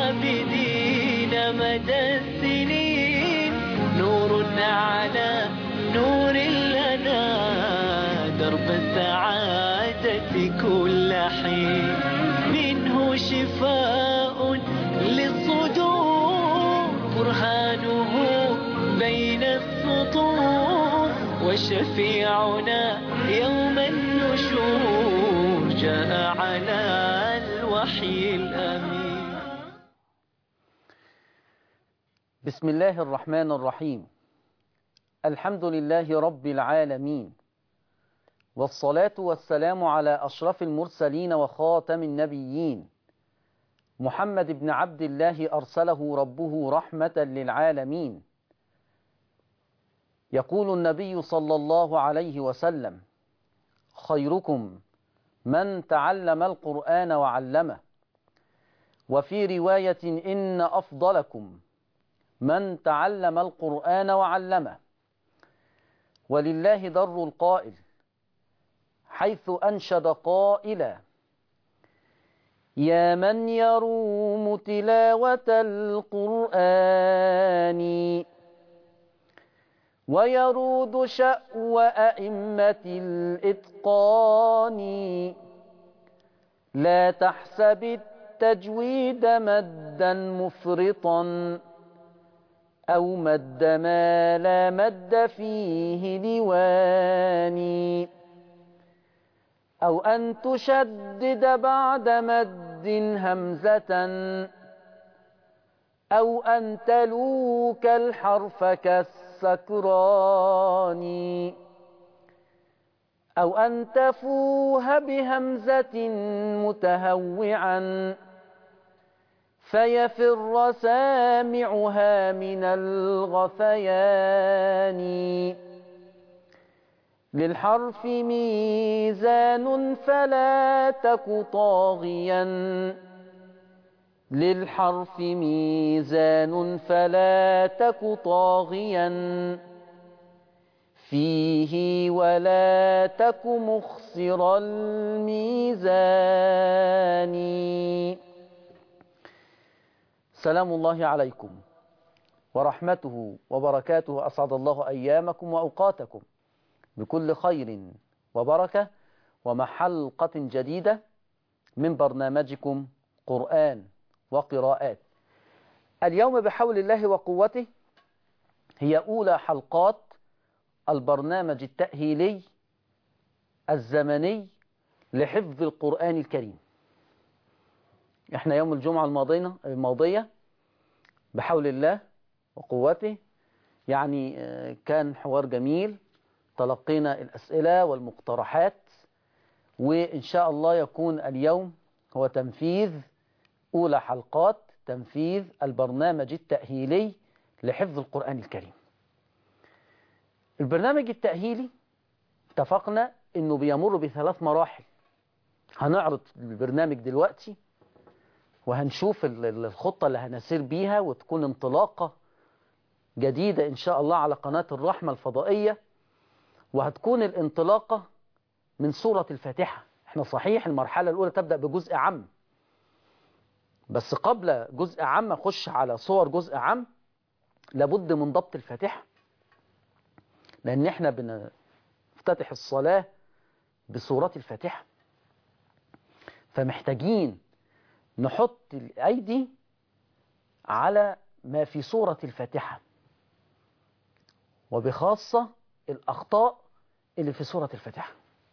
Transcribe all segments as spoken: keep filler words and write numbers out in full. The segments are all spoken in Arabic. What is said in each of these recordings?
عابدين مدى السنين، نور على نور لنا، درب السعادة كل حين، منه شفاء للصدور، برهانه بين السطور، وشفيعنا يوم النشور جاء على الوحي الأمين. بسم الله الرحمن الرحيم. الحمد لله رب العالمين، والصلاة والسلام على أشرف المرسلين وخاتم النبيين، محمد بن عبد الله أرسله ربه رحمة للعالمين. يقول النبي صلى الله عليه وسلم: خيركم من تعلم القرآن وعلمه. وفي رواية: إن أفضلكم من تعلم القرآن وعلمه. ولله در القائل حيث أنشد قائلا: يا من يروم تلاوة القرآن ويرود شأو أئمة الإتقان، لا تحسب التجويد مدا مفرطا أو مد ما لا مد فيه ديواني، أو أن تشدد بعد مد همزة، أو أن تلوك الحرف كالسكران، أو أن تفوه بهمزة متهوعا فيفر سامعها من الغثيان. للحرف ميزان فلا تك طاغيا، للحرف ميزان فلا تك طاغيا فيه، ولا تك مخسر الميزان. سلام الله عليكم ورحمته وبركاته، أسعد الله أيامكم وأوقاتكم بكل خير وبركة، ومع حلقة جديدة من برنامجكم قرآن وقراءات. اليوم بحول الله وقوته هي أولى حلقات البرنامج التأهيلي الزمني لحفظ القرآن الكريم. احنا يوم الجمعة الماضية بحول الله وقوته يعني كان حوار جميل، تلقينا الأسئلة والمقترحات، وإن شاء الله يكون اليوم هو تنفيذ أولى حلقات تنفيذ البرنامج التأهيلي لحفظ القرآن الكريم. البرنامج التأهيلي اتفقنا أنه بيمر بثلاث مراحل. هنعرض البرنامج دلوقتي وهنشوف الخطة اللي هنسير بيها، وتكون انطلاقة جديدة إن شاء الله على قناة الرحمة الفضائية، وهتكون الانطلاقة من سورة الفاتحة. احنا صحيح المرحلة الأولى تبدأ بجزء عام، بس قبل جزء عام أخش على صور جزء عام لابد من ضبط الفاتحة، لأن احنا بنفتتح الصلاة بسورة الفاتحة، فمحتاجين نحط الأيدي على ما في سورة الفاتحة، وبخاصة الأخطاء اللي في سورة الفاتحة.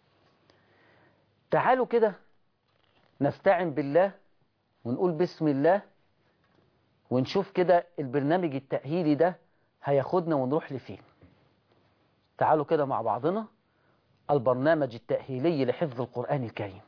تعالوا كده نستعن بالله ونقول بسم الله، ونشوف كده البرنامج التأهيلي ده هياخدنا ونروح لفين. تعالوا كده مع بعضنا البرنامج التأهيلي لحفظ القرآن الكريم،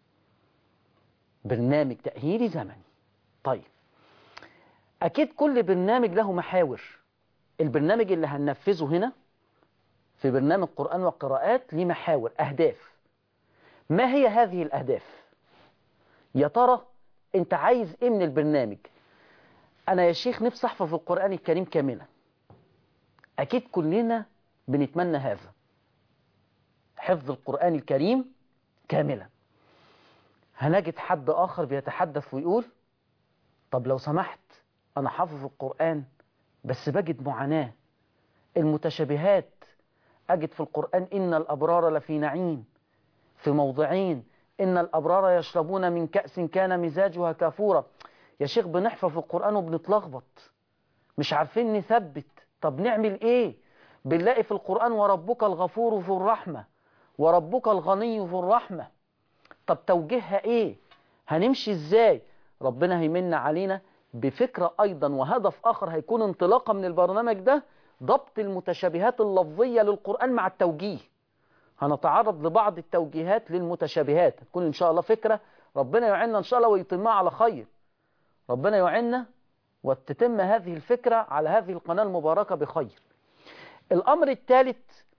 برنامج تأهيلي زمني. طيب، أكيد كل برنامج له محاور. البرنامج اللي هننفذه هنا في برنامج قرآن وقراءات ليه محاور، أهداف. ما هي هذه الأهداف؟ يا ترى أنت عايز إيه من البرنامج؟ أنا يا شيخ نفسي أحفظ القرآن الكريم كاملا. أكيد كلنا بنتمنى هذا، حفظ القرآن الكريم كاملا. هنجد حد آخر بيتحدث ويقول طب لو سمحت أنا حافظ القرآن بس بجد معاناة، المتشابهات أجد في القرآن إن الأبرار لفي نعيم في موضعين، إن الأبرار يشربون من كأس كان مزاجها كافورا. يا شيخ بنحفظ القرآن وبنتلخبط مش عارفين نثبت، طب نعمل إيه؟ بنلاقي في القرآن وربك الغفور ذو الرحمة وربك الغني ذو الرحمة، طب توجيهها إيه؟ هنمشي إزاي؟ ربنا هيمن علينا بفكرة أيضا وهدف آخر هيكون انطلاقا من البرنامج ده، ضبط المتشابهات اللفظية للقرآن مع التوجيه. هنتعرض لبعض التوجيهات للمتشابهات، هتكون إن شاء الله فكرة ربنا يعيننا إن شاء الله ويتمها على خير. ربنا يعيننا وتتم هذه الفكرة على هذه القناة المباركة بخير. الأمر الثالث،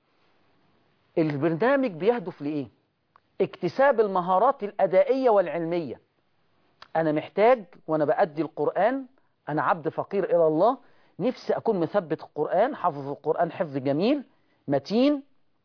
البرنامج بيهدف لإيه؟ اكتساب المهارات الأدائية والعلمية. أنا محتاج وأنا بأدي القرآن، أنا عبد فقير إلى الله، نفسي أكون مثبت القرآن، حافظ القرآن حفظ جميل متين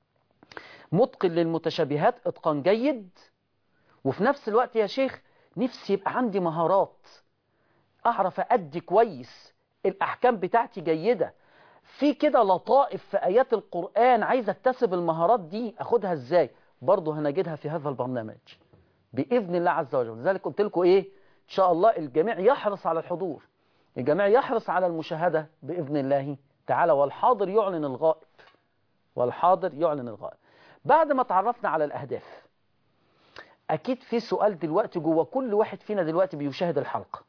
متقن للمتشابهات اتقان جيد، وفي نفس الوقت يا شيخ نفسي يبقى عندي مهارات، أعرف أدي كويس، الأحكام بتاعتي جيدة، في كده لطائف في آيات القرآن عايز أكتسب المهارات دي، أخدها إزاي؟ برضه هنجدها في هذا البرنامج بإذن الله عز وجل. لذلك قلت لكم إيه؟ إن شاء الله الجميع يحرص على الحضور، الجميع يحرص على المشاهدة بإذن الله تعالى، والحاضر يعلن الغائب، والحاضر يعلن الغائب. بعد ما تعرفنا على الأهداف، أكيد في سؤال دلوقتي جوه كل واحد فينا دلوقتي بيشاهد الحلقة.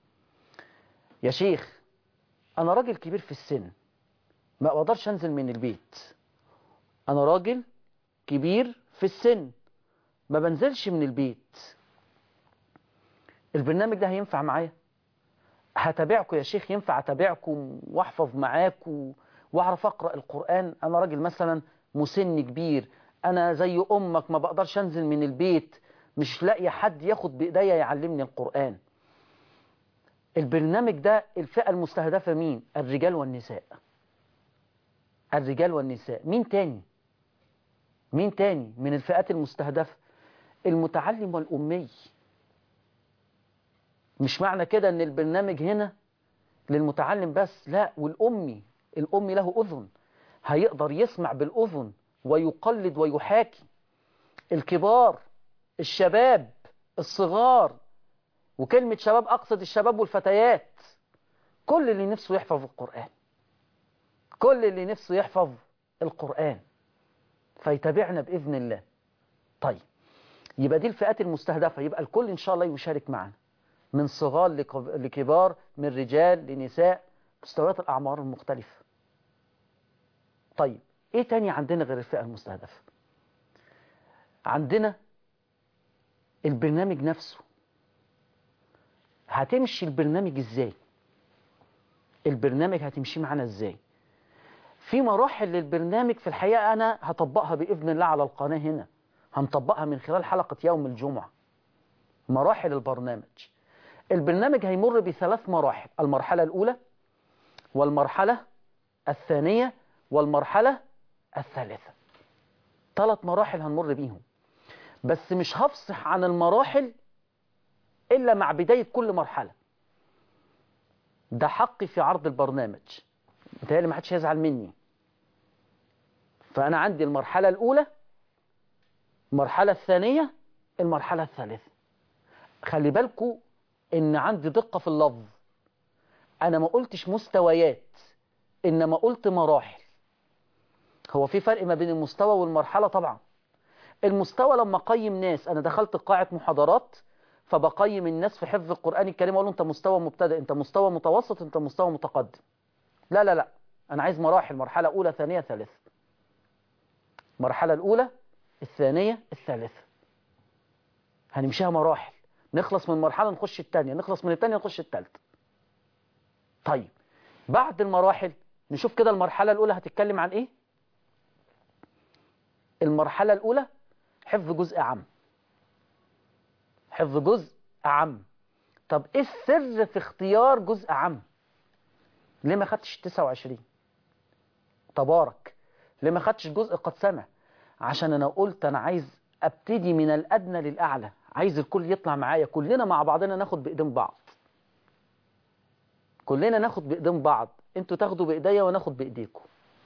يا شيخ أنا راجل كبير في السن ما أقدرش أنزل من البيت، أنا راجل كبير في السن ما بنزلش من البيت، البرنامج ده هينفع معايا؟ هتابعكم يا شيخ؟ ينفع أتابعكم وأحفظ معاكم وأعرف أقرأ القرآن؟ أنا راجل مثلا مسن كبير، أنا زي أمك ما بقدرش أنزل من البيت، مش لاقي حد ياخد بإيديا يعلمني القرآن. البرنامج ده الفئة المستهدفة مين؟ الرجال والنساء. الرجال والنساء. مين تاني؟ مين تاني من الفئات المستهدفة؟ المتعلم والأمي. مش معنى كده ان البرنامج هنا للمتعلم بس، لا، والأمي. الأمي له أذن، هيقدر يسمع بالأذن ويقلد ويحاكي. الكبار، الشباب، الصغار، وكلمة شباب أقصد الشباب والفتيات، كل اللي نفسه يحفظ القرآن، كل اللي نفسه يحفظ القرآن فيتابعنا بإذن الله. طيب يبقى دي الفئات المستهدفة، يبقى الكل إن شاء الله يشارك معنا، من صغار لكبار، من رجال لنساء، مستويات الأعمار المختلفة. طيب إيه تاني عندنا غير الفئة المستهدفة؟ عندنا البرنامج نفسه، هتمشي البرنامج إزاي؟ البرنامج هتمشي معنا إزاي؟ في مراحل للبرنامج في الحقيقة أنا هطبقها بإذن الله على القناة هنا، هنطبقها من خلال حلقة يوم الجمعة. مراحل البرنامج، البرنامج هيمر بثلاث مراحل، المرحلة الأولى والمرحلة الثانية والمرحلة الثالثة. ثلاث مراحل هنمر بيهم، بس مش هفصح عن المراحل إلا مع بداية كل مرحلة. ده حقي في عرض البرنامج، متهيألي ما حدش هيزعل مني. فأنا عندي المرحلة الأولى، المرحلة الثانية، المرحلة الثالثة. خلي بالكوا إن عندي دقة في اللفظ، أنا ما قلتش مستويات إنما قلت مراحل. هو في فرق ما بين المستوى والمرحلة طبعا. المستوى لما أقيم ناس، أنا دخلت قاعة محاضرات فبقيم الناس في حفظ القرآن الكريم أقول له أنت مستوى مبتدئ، أنت مستوى متوسط، أنت مستوى متقدم. لا لا لا، أنا عايز مراحل، مرحلة أولى ثانية ثالثة. المرحلة الأولى الثانية الثالثة هنمشيها مراحل، نخلص من مرحلة نخش الثانية، نخلص من الثانية نخش الثالثة. طيب بعد المراحل نشوف كده المرحلة الأولى هتتكلم عن إيه؟ المرحلة الأولى حفظ جزء عام، حفظ جزء عام. طب إيه السر في اختيار جزء عام؟ ليه ما خدتش تسعة وعشرين؟ تبارك. ليه ما خدتش جزء قد سمع؟ عشان أنا قلت أنا عايز أبتدي من الأدنى للأعلى، عايز الكل يطلع معايا، كلنا مع بعضنا ناخد بإيدين بعض. كلنا ناخد بإيدين بعض، انتوا تاخدوا بإيديا وناخد بإيديكم.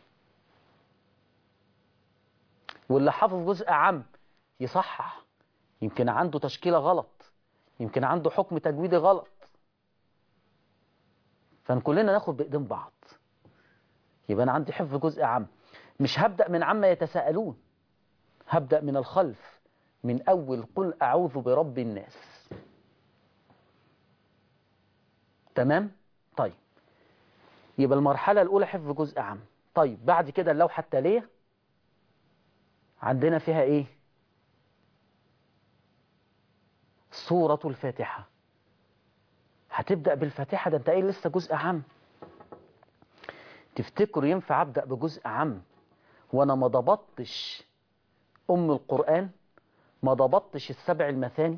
واللي حافظ جزء عام يصحح، يمكن عنده تشكيلة غلط، يمكن عنده حكم تجويدي غلط، فكلنا ناخد بإيدين بعض. يبقى أنا عندي حفظ جزء عام، مش هبدأ من عما يتساءلون، هبدأ من الخلف، من أول قل أعوذ برب الناس. تمام؟ طيب، يبقى المرحلة الأولى حفظ جزء عام. طيب بعد كده اللوحة التالية عندنا فيها إيه؟ سورة الفاتحة. هتبدأ بالفاتحة، ده أنت إيه لسه جزء عام. تفتكروا ينفع أبدأ بجزء عام وأنا ما ضبطتش أم القرآن، ما ضبطتش السبع المثاني؟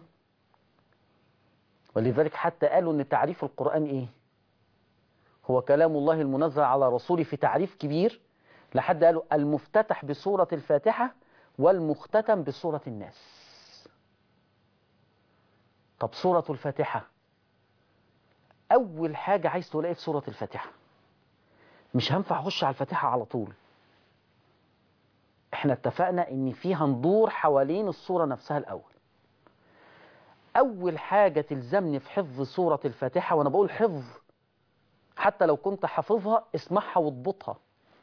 ولذلك حتى قالوا أن تعريف القرآن إيه؟ هو كلام الله المنزل على رسوله، في تعريف كبير لحد قالوا المفتتح بسورة الفاتحة والمختتم بسورة الناس. طب سورة الفاتحة، أول حاجة عايز تلاقي في سورة الفاتحة، مش هنفع أخش على الفاتحة على طول. احنا اتفقنا ان فيها ندور حوالين السورة نفسها الأول. أول حاجة تلزمني في حفظ سورة الفاتحة، وأنا بقول حفظ حتى لو كنت حافظها اسمعها واضبطها،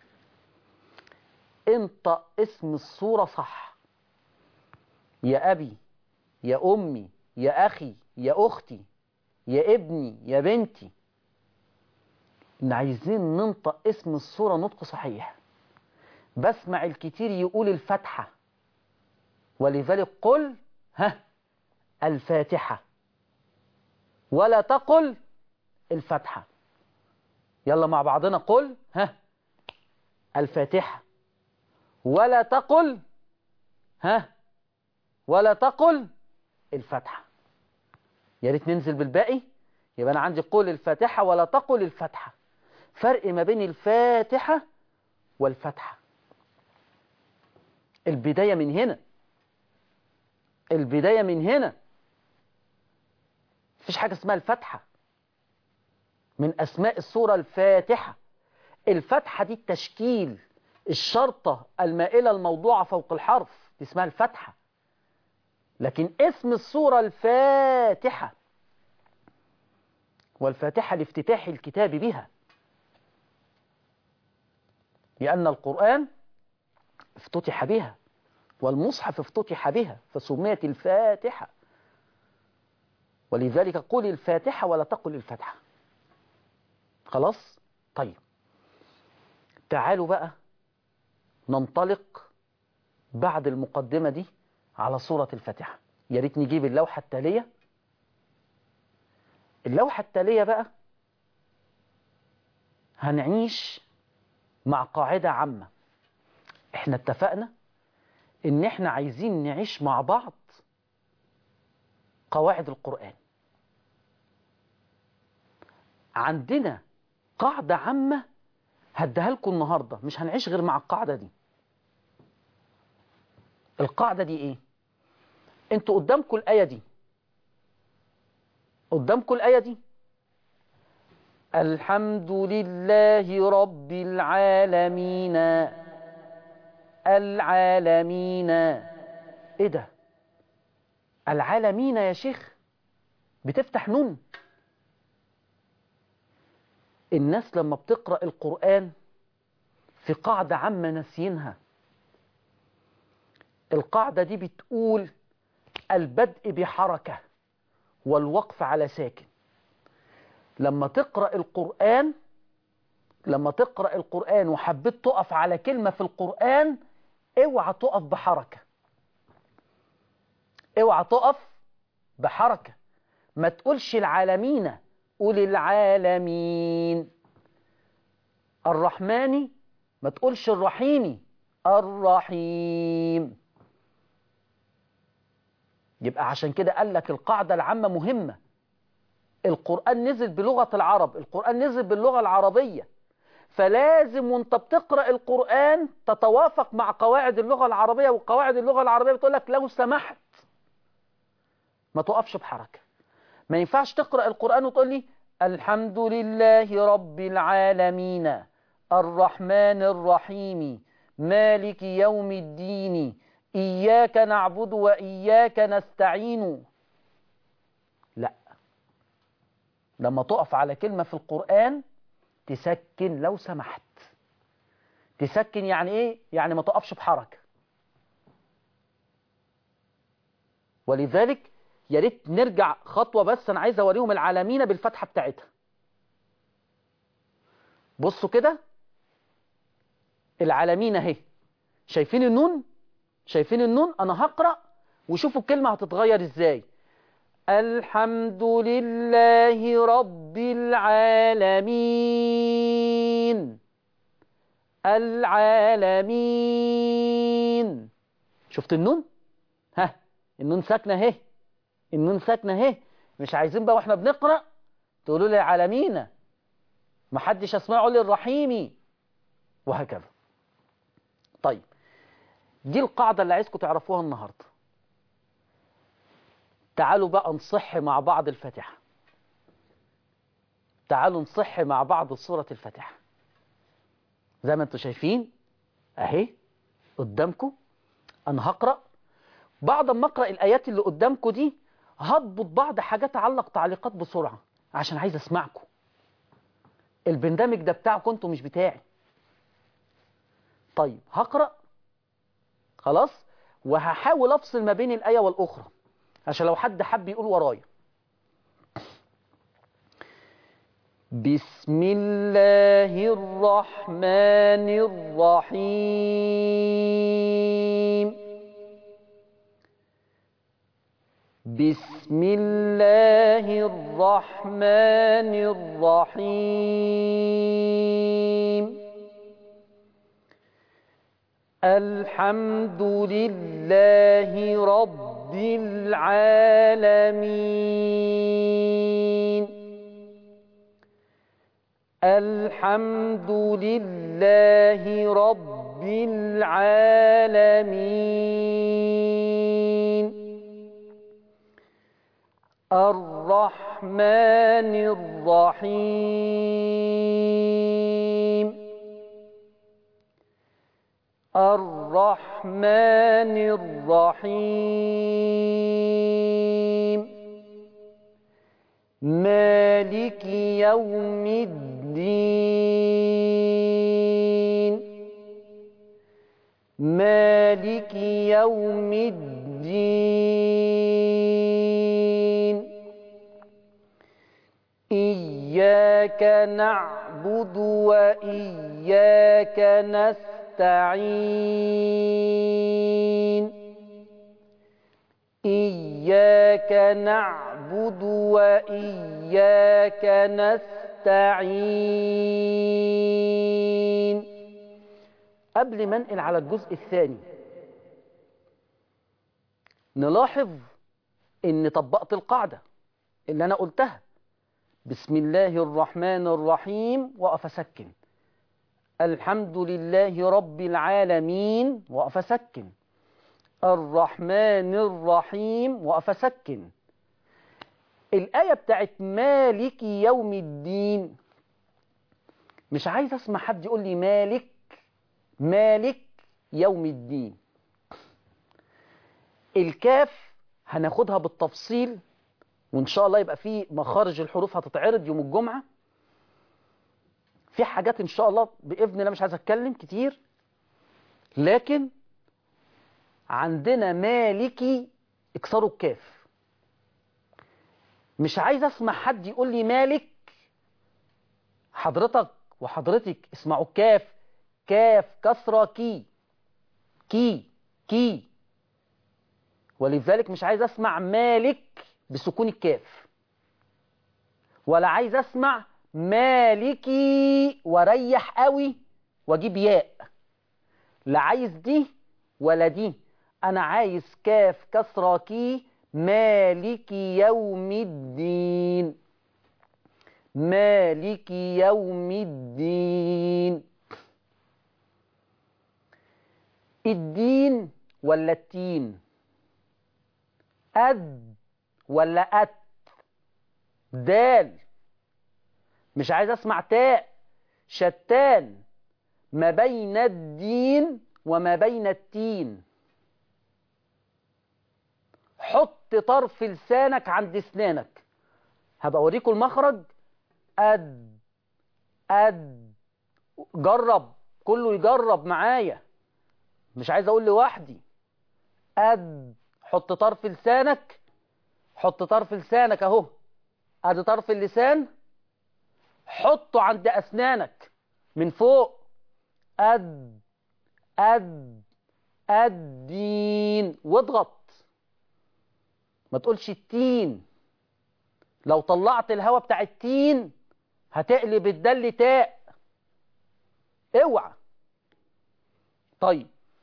انطق اسم السورة صح. يا أبي، يا أمي، يا أخي، يا أختي، يا ابني، يا بنتي، إن عايزين ننطق اسم السورة نطق صحيح. بسمع الكتير يقول الفاتحة، ولذلك قل ها الفاتحة ولا تقل الفاتحة. يلا مع بعضنا، قل ها الفاتحة ولا تقل ها ولا تقل الفاتحة. يا ريت ننزل بالباقي. يبقى أنا عندي قل الفاتحة ولا تقل الفاتحة. فرق ما بين الفاتحة والفتحة. البداية من هنا، البداية من هنا. مفيش حاجة اسمها الفتحة. من أسماء السورة الفاتحة. الفتحة دي التشكيل، الشرطة المائلة الموضوعة فوق الحرف، دي اسمها الفتحة. لكن اسم السورة الفاتحة، والفاتحة لافتتاح الكتاب بها، لأن القرآن افتتح بها والمصحف افتتح بها فسميت الفاتحة. ولذلك قل الفاتحة ولا تقل الفتحة. خلاص؟ طيب تعالوا بقى ننطلق بعد المقدمة دي على سورة الفاتحة. يا ريت نجيب اللوحة التالية. اللوحة التالية بقى هنعيش مع قاعدة عامة. احنا اتفقنا ان احنا عايزين نعيش مع بعض قواعد القرآن. عندنا قاعدة عامة هديها لكم النهاردة، مش هنعيش غير مع القاعدة دي. القاعدة دي ايه؟ انتوا قدامكم الآية دي، قدامكم الآية دي الحمد لله رب العالمين. العالمين ايه ده؟ العالمين يا شيخ بتفتح نون. الناس لما بتقرأ القرآن في قاعدة عامة ناسينها. القاعدة دي بتقول البدء بحركة والوقف على ساكن. لما تقرأ القرآن لما تقرأ القرآن وحبيت تقف على كلمة في القرآن، اوعى تقف بحركة، اوعى تقف بحركة. ما تقولش العالمين، قول العالمين. الرحمن ما تقولش الرحيم، الرحيم. يبقى عشان كده قال لك القاعدة العامة مهمة. القرآن نزل بلغة العرب، القرآن نزل باللغة العربية، فلازم وانت بتقرأ القرآن تتوافق مع قواعد اللغة العربية. وقواعد اللغة العربية بتقول لك لو سمحت ما تقفش بحركة. ما ينفعش تقرأ القرآن وتقول لي الحمد لله رب العالمين الرحمن الرحيم مالك يوم الدين إياك نعبد وإياك نستعين. لا، لما تقف على كلمة في القرآن تسكن لو سمحت. تسكن يعني ايه؟ يعني ما تقفش بحركة. ولذلك يا ريت نرجع خطوة، بس انا عايز اوريهم العالمين بالفتحة بتاعتها. بصوا كده، العالمين اهي، شايفين النون؟ شايفين النون؟ انا هقرأ وشوفوا الكلمة هتتغير ازاي. الحمد لله رب العالمين. العالمين. شفت النون؟ ها، النون ساكنة اهي، النون ساكنة اهي. مش عايزين بقى واحنا بنقرأ تقولوا لي العالمين، محدش اسمعه لي الرحيمي، وهكذا. طيب، دي القاعدة اللي عايزكم تعرفوها النهاردة. تعالوا بقى نصح مع بعض الفاتحة. تعالوا نصح مع بعض سورة الفاتحة. زي ما انتم شايفين اهي قدامكم. انا هقرأ، بعد ما اقرأ الآيات اللي قدامكم دي هضبط بعض حاجات، اعلق تعليقات بسرعة عشان عايز اسمعكم. البرنامج ده بتاعكم انتم مش بتاعي. طيب هقرأ خلاص، وهحاول افصل ما بين الآية والأخرى عشان لو حد حب يقول ورايا. بسم الله الرحمن الرحيم. بسم الله الرحمن الرحيم. الحمد لله رب العالمين. الحمد لله رب العالمين. الرحمن الرحيم. الرحمن الرحيم. مالك يوم الدين. مالك يوم الدين. إياك نعبد وإياك نستعين. إياك نعبد وإياك نستعين. قبل ما انقل على الجزء الثاني، نلاحظ ان طبقت القاعدة اللي انا قلتها. بسم الله الرحمن الرحيم وقف اسكن. الحمد لله رب العالمين وقف اسكن. الرحمن الرحيم وقف اسكن. الآية بتاعت مالك يوم الدين، مش عايز اسمع حد يقول لي مالك مالك يوم الدين. الكاف هناخدها بالتفصيل، وإن شاء الله يبقى في مخارج الحروف هتتعرض يوم الجمعة. في حاجات إن شاء الله بإذن الله مش عايز أتكلم كتير، لكن عندنا مالكي اكسروا الكاف. مش عايز أسمع حد يقول لي مالك. حضرتك وحضرتك اسمعوا الكاف، كاف كسرة كي كي كي. ولذلك مش عايز أسمع مالك بسكون الكاف، ولا عايز أسمع مالكي وريح قوي واجيب ياء. لا عايز دي ولا دي، أنا عايز كاف كسرة كي. مالك يوم الدين. مالك يوم الدين. الدين ولا التين؟ أد ولا أت؟ دال مش عايز اسمع تاء. شتان ما بين الدين وما بين التين. حط طرف لسانك عند اسنانك. هبقى اوريكم المخرج. اد اد جرب، كله يجرب معايا، مش عايز اقول لوحدي. اد حط طرف لسانك، حط طرف لسانك اهو، ادي طرف اللسان، حطه عند اسنانك من فوق. اد اد الدين، واضغط. ما تقولش التين. لو طلعت الهواء بتاع التين هتقلب الدل تاء، اوعى. طيب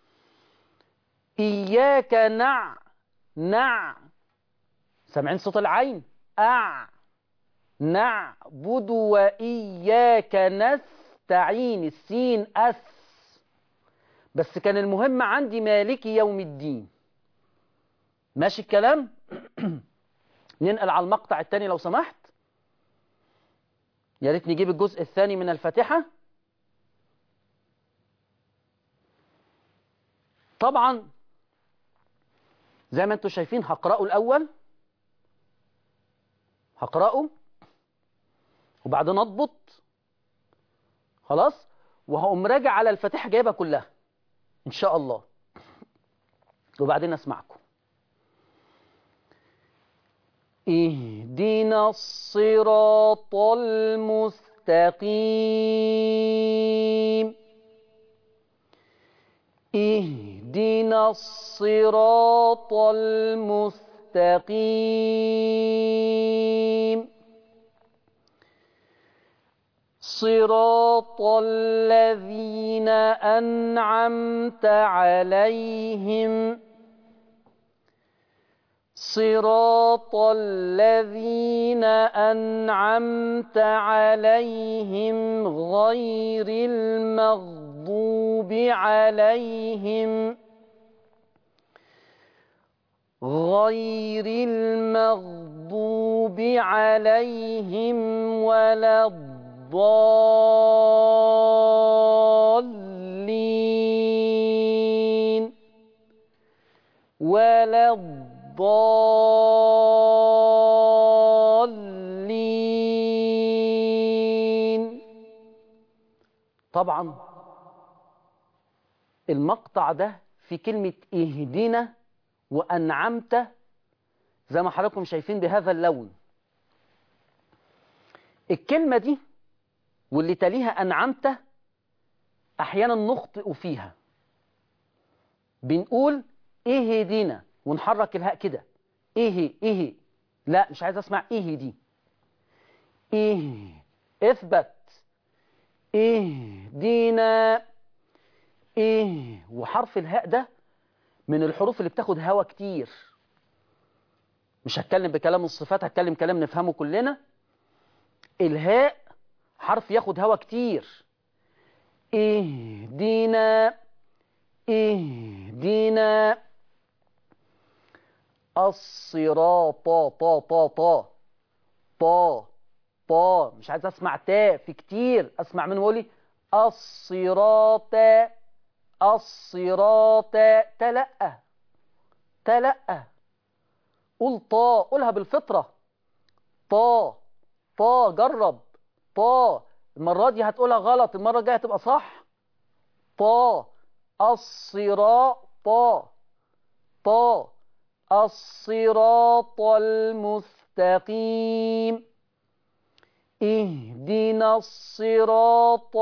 إياك نع نع، سامعين صوت العين؟ أع نعبد وإياك نستعين، السين أس. بس كان المهم عندي مالك يوم الدين. ماشي الكلام؟ ننقل على المقطع الثاني لو سمحت. يا ريت نجيب الجزء الثاني من الفاتحة. طبعا زي ما انتم شايفين هقرأه الأول، هقرأه وبعدين أضبط خلاص، وهقوم راجع على الفاتحة جايبها كلها إن شاء الله، وبعدين أسمعكم. اهدنا الصراط المستقيم، اهدنا الصراط المستقيم، صراط الذين أنعمت عليهم، صراط الذين أنعمت عليهم غير المغضوب عليهم، غير المغضوب عليهم ولا الضالين ولا الضالين. طبعا المقطع ده في كلمة اهدنا وأنعمت زي ما حضراتكم شايفين بهذا اللون. الكلمة دي واللي تليها أنعمت أحيانا نخطئ فيها، بنقول اهدنا ونحرك الهاء كده، ايه ايه، لا مش عايز اسمع ايه دي، ايه اثبت، اهدنا، ايه. وحرف الهاء ده من الحروف اللي بتاخد هوا كتير. مش هتكلم بكلام الصفات، هتكلم كلام نفهمه كلنا. الهاء حرف ياخد هوا كتير. اهدنا، اهدنا الصراط، طا طا طا طا طا طا، مش عايز اسمع تاء في كتير، اسمع منه يقول لي الصراط، الصراط، تلأ تلأ. قول طا، قولها بالفطرة، طا طا، جرب طا. المرة دي هتقولها غلط، المرة الجاية هتبقى صح. طا الصراط، طا طا الصراط المستقيم، اهدنا الصراط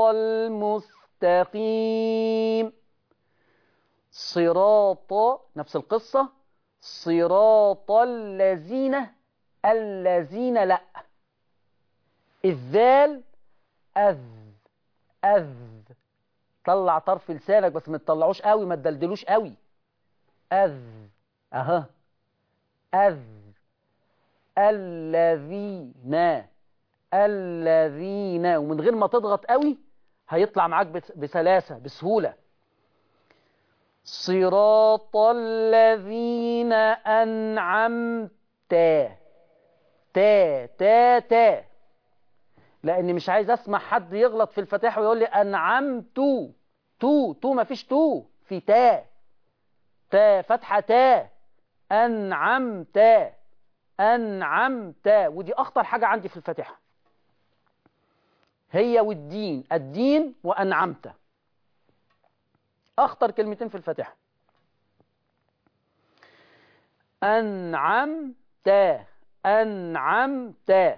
المستقيم، صراط نفس القصة، صراط الذين، الذين لا. الذال أذ أذ، طلع طرف لسانك بس ما تطلعوش قوي، ما تدلدلوش قوي. أذ أها، أذ، الذين، الذين، ومن غير ما تضغط قوي هيطلع معاك بسلاسة بسهولة. صراط الذين أنعمت، تا تا تا. لأني مش عايز أسمع حد يغلط في الفاتحة ويقول لي أنعمت. تو تو ما فيش تو، في تا. تا فتحة تا. أنعمت. أنعمت. ودي أخطر حاجة عندي في الفاتحة، هي والدين. الدين وأنعمت أخطر كلمتين في الفاتحة. أنعمت. أنعمت.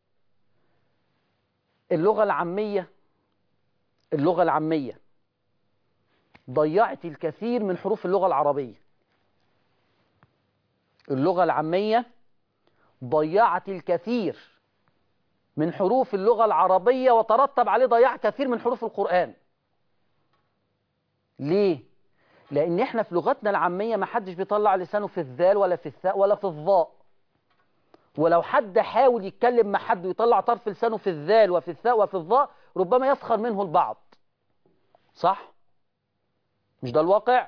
اللغة العامية اللغة العامية ضيعت الكثير من حروف اللغة العربية. اللغة العامية ضيعت الكثير من حروف اللغة العربية، وترتب عليه ضياع كثير من حروف القرآن. ليه؟ لأن احنا في لغتنا العامية ما حدش بيطلع لسانه في الذال ولا في الثاء ولا في الظاء. ولو حد حاول يتكلم مع حد ويطلع طرف لسانه في الذال وفي الثاء وفي الظاء ربما يسخر منه البعض. صح؟ مش ده الواقع؟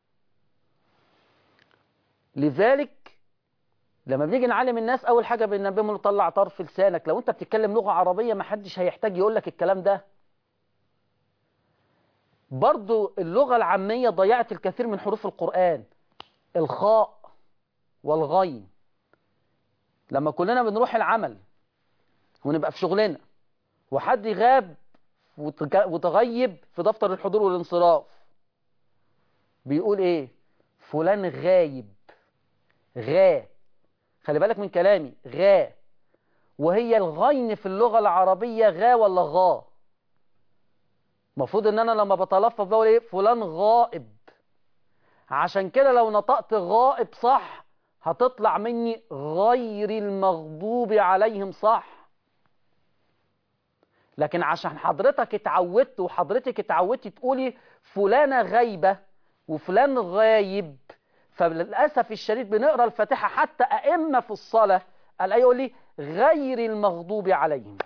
لذلك لما بنيجي نعلم الناس أول حاجة بننبههم له طلع طرف لسانك. لو أنت بتتكلم لغة عربية ما حدش هيحتاج يقول لك الكلام ده. برضو اللغة العامية ضيعت الكثير من حروف القرآن. الخاء والغين. لما كلنا بنروح العمل ونبقى في شغلنا وحد يغاب وتغيب في دفتر الحضور والانصراف بيقول ايه؟ فلان غايب. غا. خلي بالك من كلامي، غا. وهي الغين في اللغة العربية غا ولا غا؟ المفروض ان انا لما بتلفظ بقول ايه؟ فلان غائب. عشان كده لو نطقت غائب صح هتطلع مني غير المغضوب عليهم صح. لكن عشان حضرتك اتعودت وحضرتك اتعودتي تقولي فلانة غايبة وفلان غايب، فللأسف الشديد بنقرأ الفاتحة حتى أئمة في الصلاة الآية يقول لي غير المغضوب عليهم.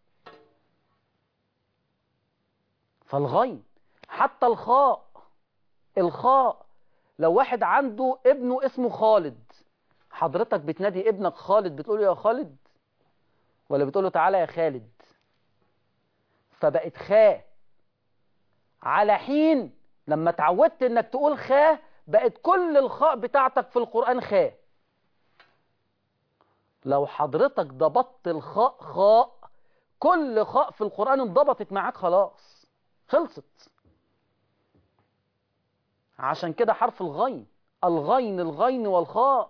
فالغين. حتى الخاء. الخاء. لو واحد عنده ابنه اسمه خالد، حضرتك بتنادي ابنك خالد بتقول له يا خالد ولا بتقول له تعالى يا خالد؟ فبقت خاء. على حين لما اتعودت انك تقول خاء بقت كل الخاء بتاعتك في القرآن خاء. لو حضرتك ضبطت الخاء خاء كل خاء في القرآن انضبطت معاك خلاص، خلصت. عشان كده حرف الغين. الغين الغين والخاء.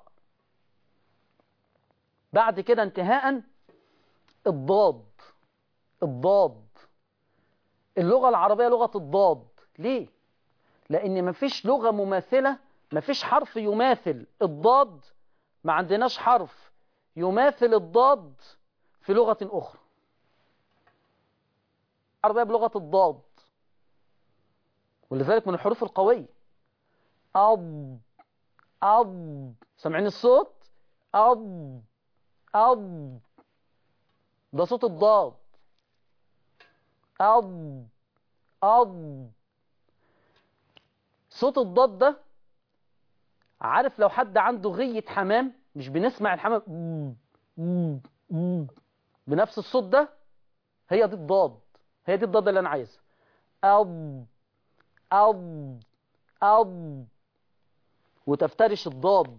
بعد كده انتهاء الضاد. الضاد. اللغة العربية لغة الضاد. ليه؟ لأن مفيش لغة مماثلة، مفيش حرف يماثل الضاد. ما عندناش حرف يماثل الضاد في لغة أخرى. العربية بلغة الضاد، ولذلك من الحروف القوية. أب أب. سامعين الصوت؟ أب أب. ده صوت الضاد. أب أب. صوت الضاد ده، عارف لو حد عنده غية حمام مش بنسمع الحمام بنفس الصوت ده؟ هي دي الضاد. هي دي الضاد اللي أنا عايزها. أب أب أب. وتفترش الضاد.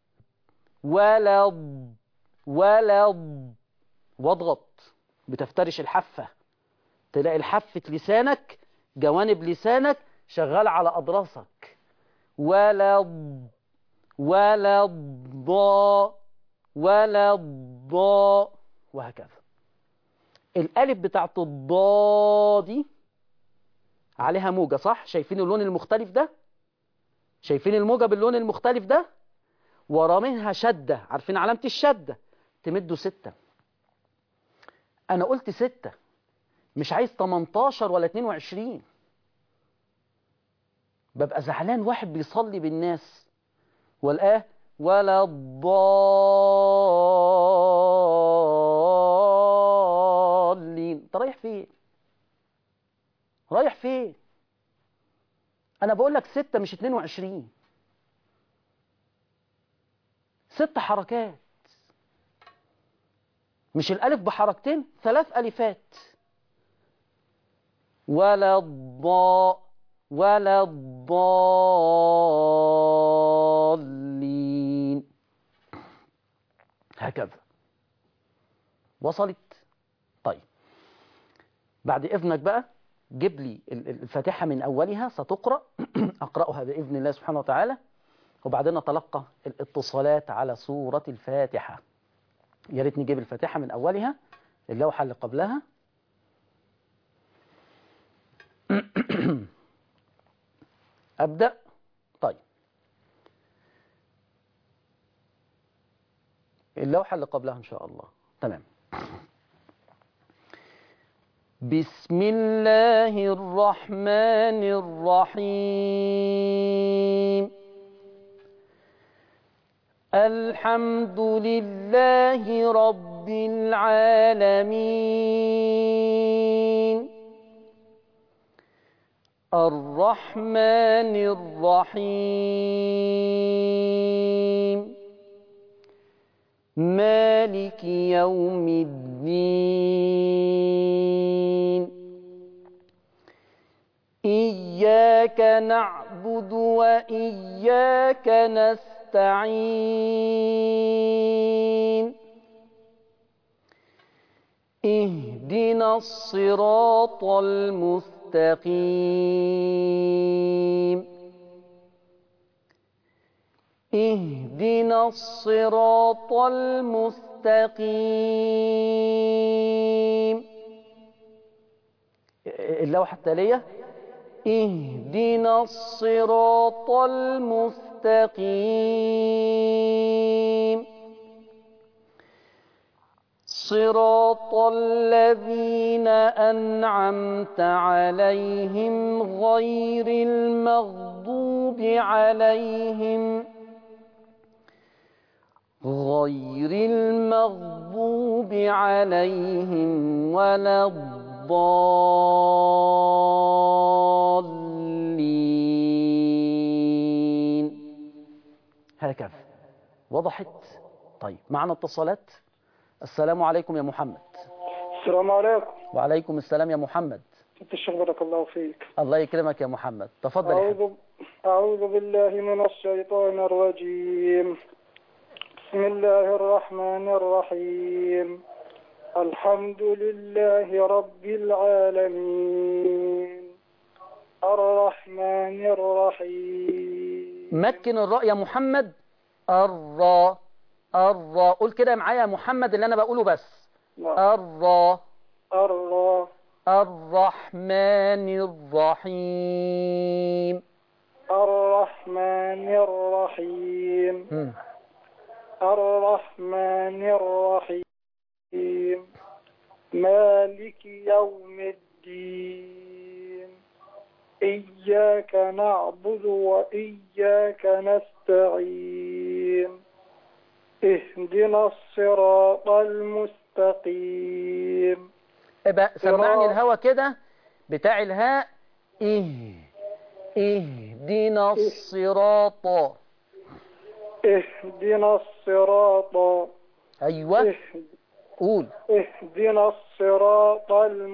ولض ولض. واضغط. بتفترش الحافة. تلاقي الحافة لسانك جوانب لسانك شغالة على أضراسك. ولض ولض ولض وهكذا. الألف بتاعت الضاد دي عليها موجة صح؟ شايفين اللون المختلف ده؟ شايفين الموجة باللون المختلف ده؟ ورا منها شدة. عارفين علامة الشدة؟ تمدوا ستة. أنا قلت ستة، مش عايز تمنتاشر ولا اتنين وعشرين. ببقى زعلان واحد بيصلي بالناس والآه ولا الضالين. انت رايح فين؟ رايح فين؟ انا بقول لك ستة مش اتنين وعشرين. ست حركات. مش الألف بحركتين، ثلاث ألفات. ولا الضاء ولا الضالين، هكذا. وصلت؟ طيب بعد إذنك بقى جيب لي الفاتحة من أولها، ستقرأ أقرأها بإذن الله سبحانه وتعالى، وبعدين نتلقى الاتصالات على سورة الفاتحة. يا ريت نجيب الفاتحة من أولها، اللوحة اللي قبلها. أبدأ. طيب اللوحة اللي قبلها إن شاء الله. تمام. بسم الله الرحمن الرحيم. الحمد لله رب العالمين، الرحمن الرحيم، مالك يوم الدين، إياك نعبد وإياك نستعين، اهدنا الصراط المستقيم، اهدنا الصراط المستقيم. اللوحة التالية: اهدنا الصراط المستقيم، صراط الذين أنعمت عليهم غير المغضوب عليهم غير المغضوب عليهم ولا الضالين. هكذا. وضحت؟ طيب معنا اتصالات. السلام عليكم يا محمد. السلام عليكم. وعليكم السلام يا محمد. انت الشيخ بارك الله فيك. الله يكرمك يا محمد، تفضل يا أعوذ, أعوذ بالله من الشيطان الرجيم. بسم الله الرحمن الرحيم. الحمد لله رب العالمين، الرحمن الرحيم. مكن الراء يا محمد. الراء الراء قول كده معايا يا محمد اللي أنا بقوله بس. الراء الراء الرحمن الرحيم. الرحمن الرحيم. م. الرحمن الرحيم، مالك يوم الدين، إياك نعبد وإياك نستعين، اهدنا الصراط المستقيم. ابقى سمعني الهوا كده بتاع الهاء. إيه اهدنا الصراط. اهدنا الصراط. أيوة قول. اهدنا الصراط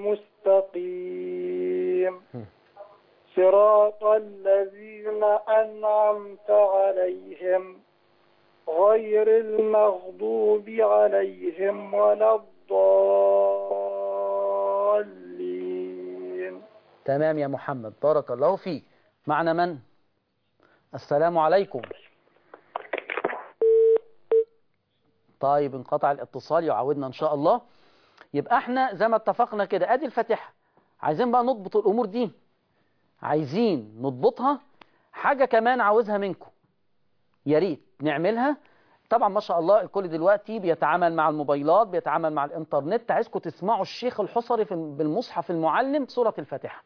المستقيم، صراط الذين أنعمت عليهم غير المغضوب عليهم ولا الضالين. تمام يا محمد، بارك الله فيك. معنا من؟ السلام عليكم. طيب انقطع الاتصال، يعودنا ان شاء الله. يبقى احنا زي ما اتفقنا كده، ادي الفاتحة. عايزين بقى نضبط الامور دي، عايزين نضبطها. حاجة كمان عاوزها منكم، يا ريت نعملها. طبعا ما شاء الله الكل دلوقتي بيتعامل مع الموبايلات، بيتعامل مع الانترنت. عايزكم تسمعوا الشيخ الحصري بالمصحف المعلم سورة الفاتحة.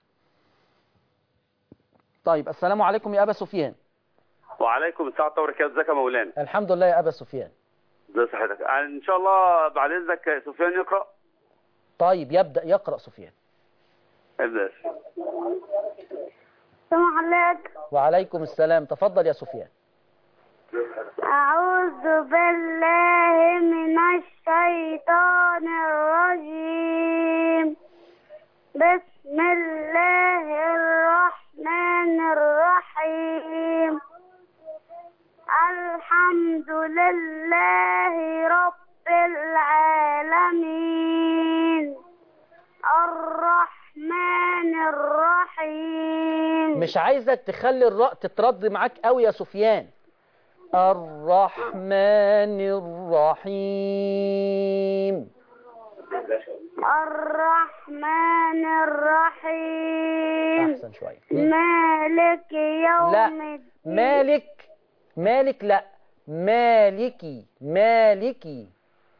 طيب السلام عليكم يا أبا سفيان. وعليكم السلام وبركاته. ازيك يا مولانا؟ الحمد لله يا أبا سفيان. ازي صحتك؟ ان شاء الله بعد اذنك سفيان يقرأ. طيب يبدأ يقرأ سفيان. ابدأ. السلام عليكم. وعليكم السلام، تفضل يا سفيان. أعوذ بالله من الشيطان الرجيم. بسم الله الرحمن الرحيم. الحمد لله رب العالمين الرحمن الرحيم. مش عايزك تخلي الراء تترد معاك قوي يا سفيان. الرحمن الرحيم. الرحمن الرحيم. احسن شويه. مالك يوم لا الدين. مالك مالك لا مالكي مالكي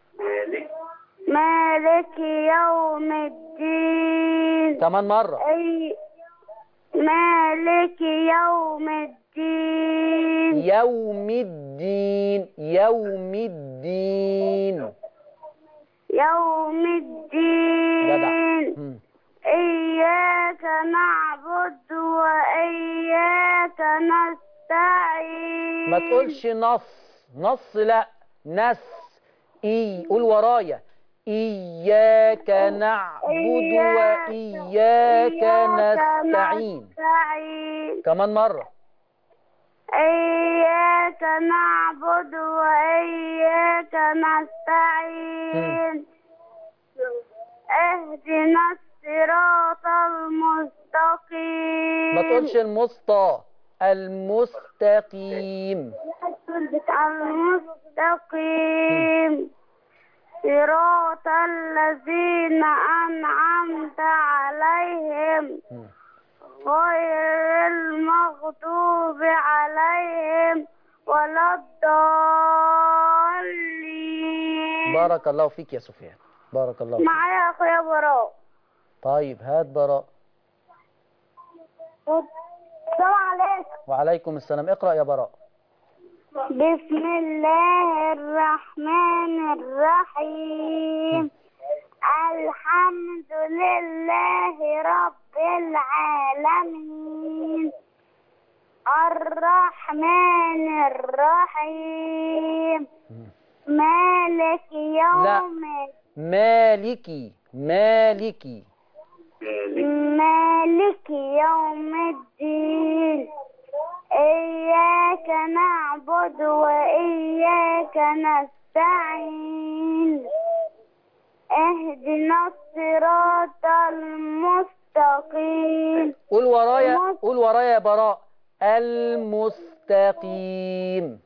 مالك يوم الدين. كمان مرة. أي مالك يوم الدين. يوم الدين يوم الدين يوم الدين. جدع. إياك نعبد وإياك نستعين. ما تقولش نص نص لا نس. إي قول ورايا. إياك نعبد وإياك نستعين. كمان مرة. إياك نعبد وإياك نستعين. اهدنا الصراط المستقيم. ما تقولش المسطى. المستقيم. المستقيم. صراط الذين أنعمت عليهم غير المغضوب عليهم ولا الضالين. بارك الله فيك يا سفيان. بارك الله فيك. معايا أخويا براء. طيب هات براء. السلام عليكم. وعليكم السلام. اقرأ يا براء. بسم الله الرحمن الرحيم. الحمد لله رب العالمين الرحمن الرحيم مالك يوم. لا مالكي مالكي مالك يوم الدين. إياك نعبد وإياك نستعين. اهدنا الصراط المستقيم. قول ورايا قول ورايا يا براء. المستقيم.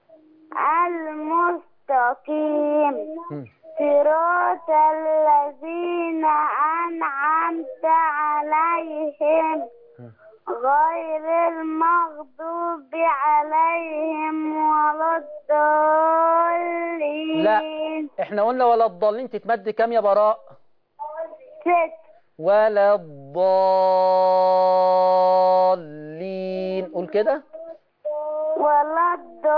المستقيم. صراط الذين أنعمت عليهم غير المغضوب عليهم ولا الضالين. لا احنا قلنا ولا الضالين تتمد كام يا براء؟ ست. ولا الضالين. قول كده. ولا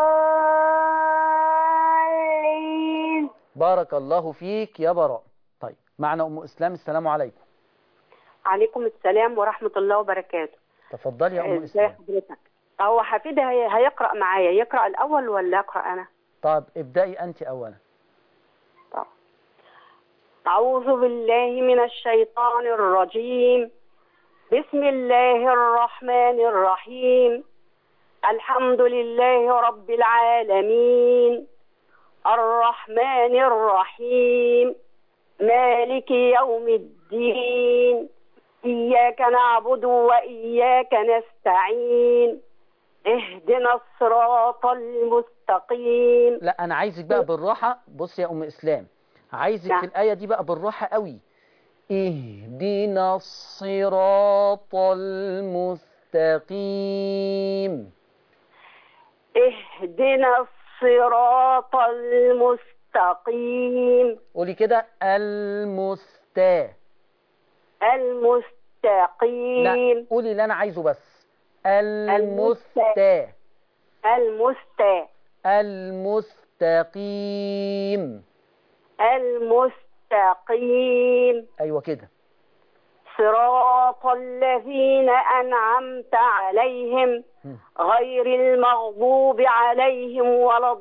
الضالين. بارك الله فيك يا براء. طيب معنا أم إسلام. السلام عليكم. عليكم السلام ورحمة الله وبركاته. تفضلي يا أم ازي إسلام. حضرتك؟ هو حفيدي هي- هيقرأ معايا، يقرأ الأول ولا أقرأ أنا؟ طب ابدأي أنت أولا. طب. أعوذ بالله من الشيطان الرجيم. بسم الله الرحمن الرحيم. الحمد لله رب العالمين الرحمن الرحيم مالك يوم الدين. إياك نعبد وإياك نستعين. اهدنا الصراط المستقيم. لا أنا عايزك بقى بالراحة. بص يا أم إسلام، عايزك في الآية دي بقى بالراحة قوي. اهدنا الصراط المستقيم. اهدنا الصراط المستقيم. قولي كده. المستا. المستقيم. لا قولي اللي أنا عايزه بس. المستا. المستا. المستقيم. المستقيم. أيوة كده. صراط الذين أنعمت عليهم غير المغضوب عليهم ولا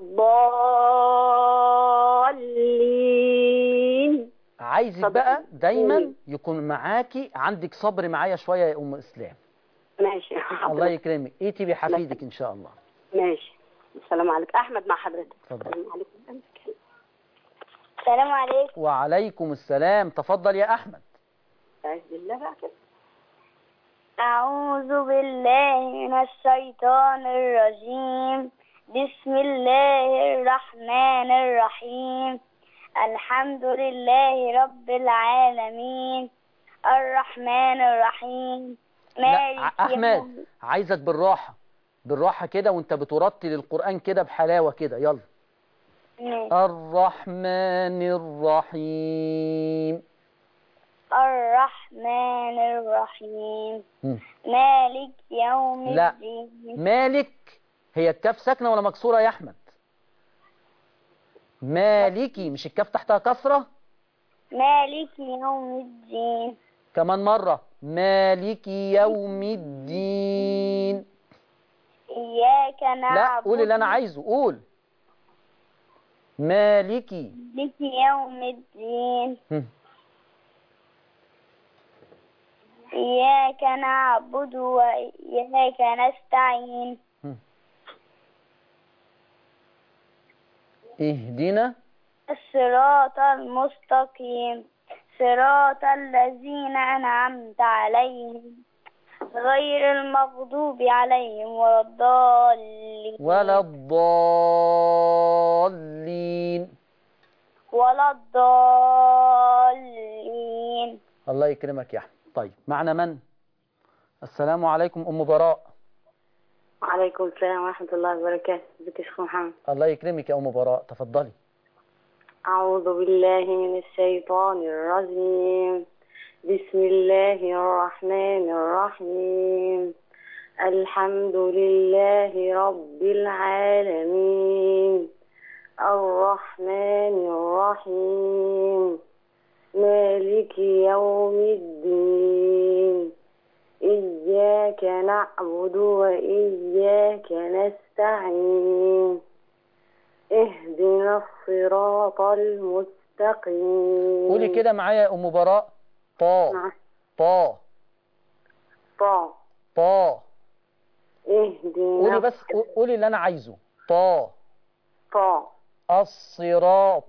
الضالين. عايزك صدق. بقى دايما يكون معاكي عندك صبر معايا شوية يا أم إسلام. ماشي الله يكرمك، ايتي بحفيدك إن شاء الله. ماشي. السلام عليكم. أحمد مع حضرتك. اتفضل. السلام عليكم. السلام عليكم. وعليكم السلام، تفضل يا أحمد. أعوذ بالله بقى كده. أعوذ بالله من الشيطان الرجيم. بسم الله الرحمن الرحيم. الحمد لله رب العالمين الرحمن الرحيم لا مالك أحمد، يوم. عايزك بالراحة بالراحة كده وانت بترتل القرآن كده بحلاوة كده، يلا. الرحمن الرحيم. الرحمن الرحيم. م. مالك يوم لا. الدين. مالك هي الكاف ساكنة ولا مكسورة يا أحمد؟ مالكي، مش الكاف تحتها كسرة؟ مالك يوم الدين. كمان مرة، مالك يوم الدين. إياك نعبد. لا، قول اللي أنا عايزه، قول. مالكي. مالك يوم الدين. هم. إياك نعبد وإياك نستعين. هم. اهدنا الصراط المستقيم صراط الذين أنعمت عليهم غير المغضوب عليهم ولا الضالين ولا الضالين ولا الضالين. الله يكرمك يا أحمد. طيب، معنا من؟ السلام عليكم أم براء. وعليكم السلام ورحمة الله وبركاته. ازيك يا شيخ محمد؟ الله يكرمك يا أم براء، تفضلي. أعوذ بالله من الشيطان الرجيم. بسم الله الرحمن الرحيم. الحمد لله رب العالمين الرحمن الرحيم مالك يوم الدين إياك نعبد وإياك نستعين اهدنا الصراط المستقيم. قولي كده معايا يا أم براء. طا طا طا طا. اهدنا. قولي بس، قولي اللي أنا عايزه. طا طا الصراط.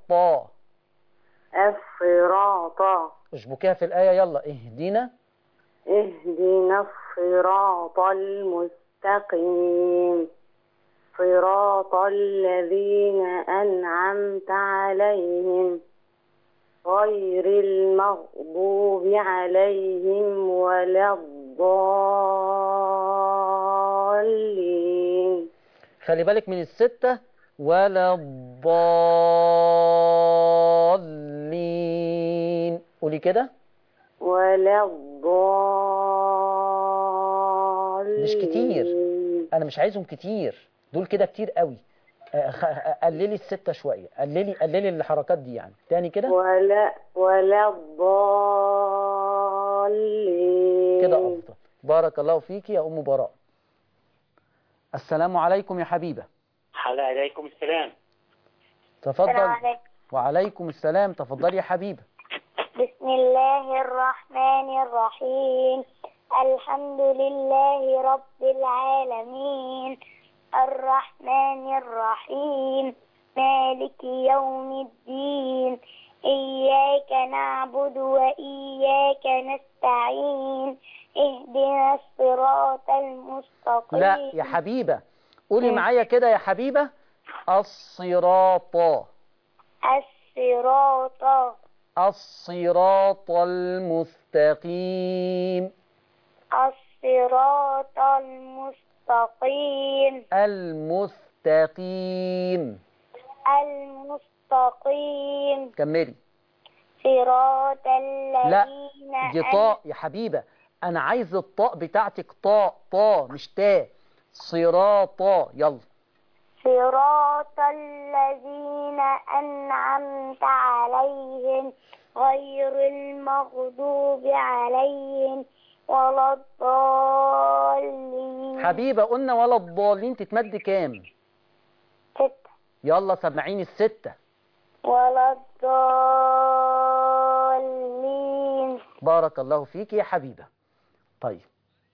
الصراط. اشبكيها في الآية، يلا. اهدنا اهدنا الصراط المستقيم صراط الذين أنعمت عليهم غير المغضوب عليهم ولا الضالين. خلي بالك من الستة. ولا الضالين. قولي كده. ولا الضالين. مش كتير، أنا مش عايزهم كتير، دول كده كتير قوي. قللي الستة شوية، قللي قللي الحركات دي يعني. تاني كده. ولا ولا الضالين. كده أفضل. بارك الله فيك يا أم براء. السلام عليكم يا حبيبة. عليكم السلام. تفضل. السلام عليكم. وعليكم السلام، تفضل يا حبيبة. بسم الله الرحمن الرحيم. الحمد لله رب العالمين الرحمن الرحيم مالك يوم الدين إياك نعبد وإياك نستعين اهدنا الصراط المستقيم. لا يا حبيبة، قولي معايا كده يا حبيبة. الصراط. الصراط. الصراط المستقيم. الصراط المستقيم. المستقيم. المستقيم. كملي. صراط لا، الذين دي طاء يا حبيبة، أنا عايز الطاء بتاعتك طاء طاء مش تاء. صراط. يلا. صراط الذين أنعمت عليهم غير المغضوب عليهم ولا الضالين. حبيبة قلنا ولا الضالين تتمد كام؟ ستة. يلا سمعيني الستة. ولا الضالين. بارك الله فيك يا حبيبة. طيب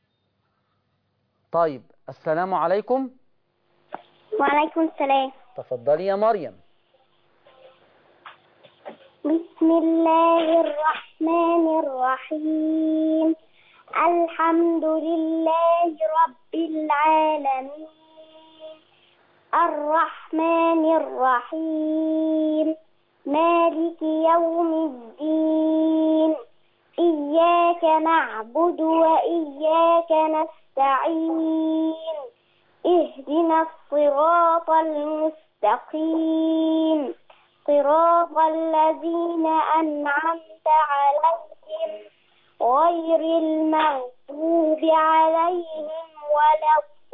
طيب السلام عليكم. وعليكم السلام. تفضلي يا مريم. بسم الله الرحمن الرحيم. الحمد لله رب العالمين الرحمن الرحيم مالك يوم الدين إياك نعبد وإياك نستعين اهدنا الصراط المستقيم صراط الذين أنعمت عليهم غير المغضوب عليهم ولا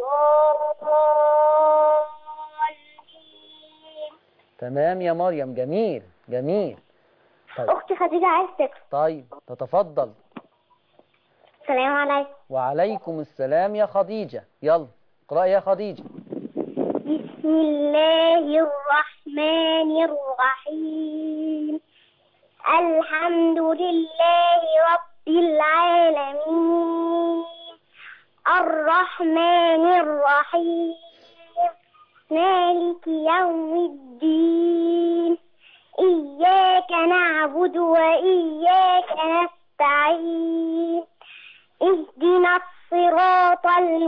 الضالين. تمام يا مريم، جميل جميل. طيب. أختي خديجة عايز تكتب. طيب تتفضل. السلام عليكم. وعليكم السلام يا خديجة. يلا اقرأي يا خديجة. بسم الله الرحمن الرحيم الحمد لله رب العالمين الرحمن الرحيم مالك يوم الدين إياك نعبد وإياك نستعين اهدنا الصراط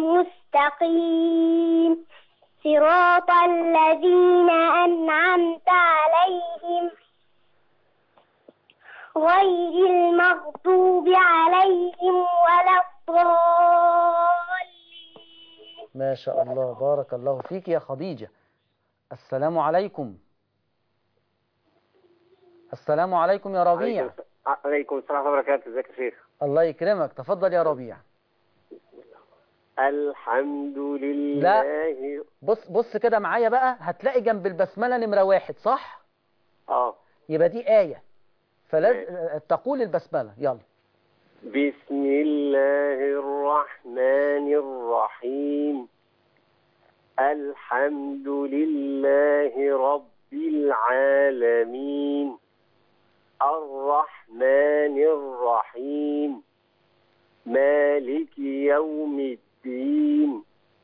المستقيم صراط الذين أنعمت عليهم غير المغضوب عليهم ولا الضالين. ما شاء الله، بارك الله فيك يا خديجة. السلام عليكم. السلام عليكم يا ربيع. عليكم السلام ورحمة الله وبركاته. ازيك يا شيخ؟ الله يكرمك. تفضل يا ربيع. الحمد لله. لا بص بص كده معايا بقى، هتلاقي جنب البسملة نمرة واحد صح؟ اه يبقى دي آية، فلازم تقول البسملة. يلا. بسم الله الرحمن الرحيم الحمد لله رب العالمين الرحمن الرحيم مالك يوم الدين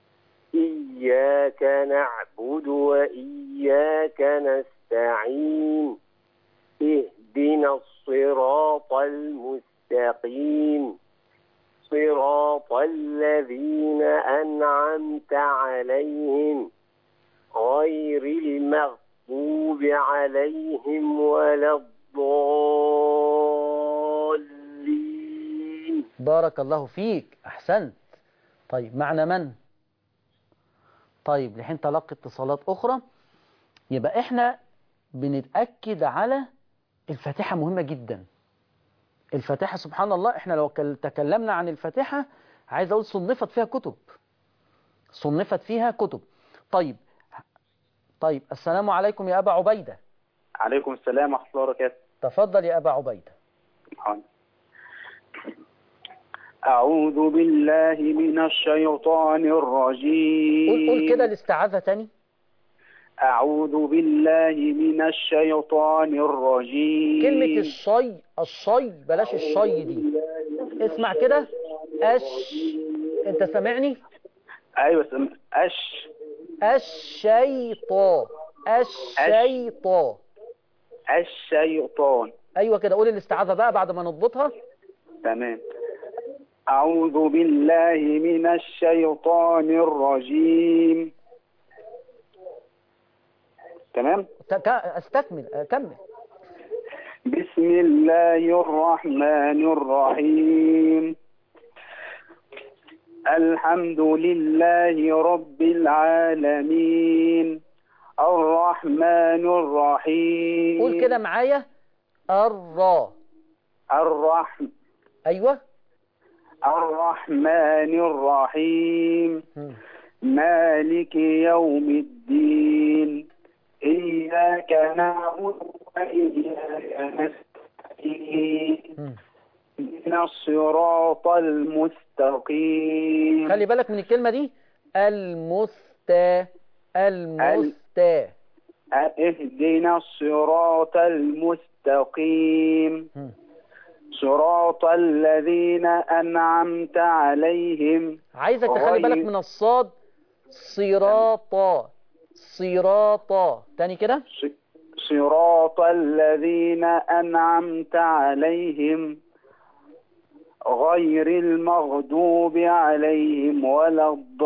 إياك نعبد وإياك نستعين اهدنا الصراط المستقيم صراط الذين أنعمت عليهم غير المغضوب عليهم ولا الضالين. بارك الله فيك، أحسنت. طيب معنا من؟ طيب لحين تلقي اتصالات أخرى. يبقى إحنا بنتأكد على الفاتحة، مهمة جدا. الفاتحة سبحان الله، إحنا لو تكلمنا عن الفاتحة عايز أقول صنفت فيها كتب، صنفت فيها كتب. طيب طيب السلام عليكم يا أبا عبيدة. عليكم السلام ورحمة الله وبركاته. تفضل يا أبا عبيدة. أعوذ بالله من الشيطان الرجيم. قول قول كده الاستعاذة تاني. أعوذ بالله من الشيطان الرجيم. كلمة الشي الشي بلاش الشي دي، اسمع كده. أش، أنت سامعني؟ أيوة سمع. أش الشيطان الشيطان الشيطان. أيوة كده. قول الاستعاذة بقى بعد ما نضبطها. تمام. أعوذ بالله من الشيطان الرجيم. تمام. استكمل كمل. بسم الله الرحمن الرحيم الحمد لله رب العالمين الرحمن الرحيم. قول كده معايا. الراء. الرحم. أيوة. الرحمن الرحيم مالك يوم الدين إياك نعبد وإياك نستعين اهدنا الصراط المستقيم. خلي بالك من الكلمة دي، المستا المستا. اهدنا الصراط المستقيم صراط الذين أنعمت عليهم. عايزك تخلي بالك من الصاد، صراطا صراطا. تاني كده، صراط الذين أنعمت عليهم غير المغضوب عليهم ولا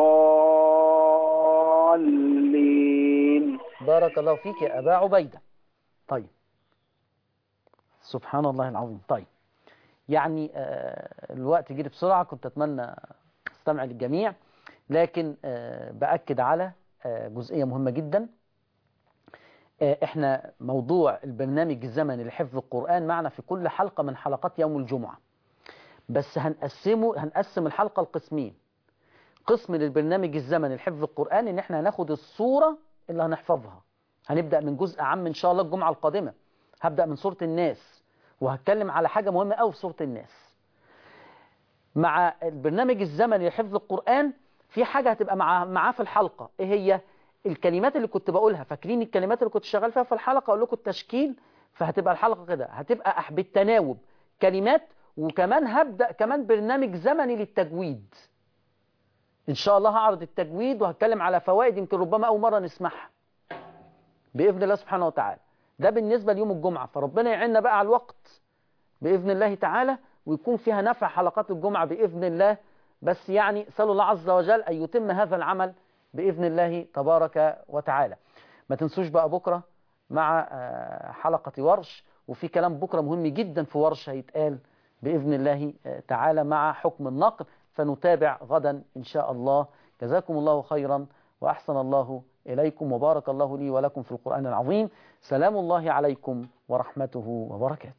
الضالين. بارك الله فيك يا أبا عبيدة. طيب سبحان الله العظيم. طيب يعني آه الوقت جري بسرعة، كنت أتمنى استمع للجميع، لكن آه بأكد على آه جزئية مهمة جدا. آه احنا موضوع البرنامج الزمني لحفظ القرآن معنا في كل حلقة من حلقات يوم الجمعة، بس هنقسمه هنقسم الحلقة لقسمين. قسم للبرنامج الزمني لحفظ القرآن ان احنا هناخد الصورة اللي هنحفظها، هنبدأ من جزء عام ان شاء الله الجمعة القادمة، هبدأ من سورة الناس وهتكلم على حاجة مهمة قوي في سورة الناس. مع البرنامج الزمني لحفظ القرآن في حاجة هتبقى مع معاه في الحلقة، ايه هي؟ الكلمات اللي كنت بقولها. فاكرين الكلمات اللي كنت شغال فيها في الحلقة؟ اقول لكم التشكيل، فهتبقى الحلقة كده، هتبقى بالتناوب كلمات، وكمان هبدأ كمان برنامج زمني للتجويد. إن شاء الله هعرض التجويد وهتكلم على فوائد يمكن ربما أول مرة نسمعها بإذن الله سبحانه وتعالى. ده بالنسبة ليوم الجمعة، فربنا يعيننا بقى على الوقت بإذن الله تعالى، ويكون فيها نفع حلقات الجمعة بإذن الله. بس يعني سأل الله عز وجل أن يتم هذا العمل بإذن الله تبارك وتعالى. ما تنسوش بقى بكرة مع حلقة ورش، وفي كلام بكرة مهم جدا في ورش هيتقال بإذن الله تعالى مع حكم النقل، فنتابع غدا إن شاء الله. جزاكم الله خيرا وأحسن الله إليكم وبارك الله لي ولكم في القرآن العظيم. سلام الله عليكم ورحمته وبركاته.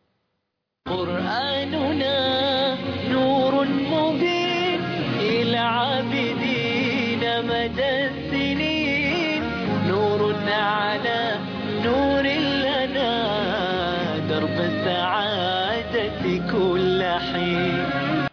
قرآننا نور مبين إلى عابدين مدى السنين، نور على نور لنا درب السعادة.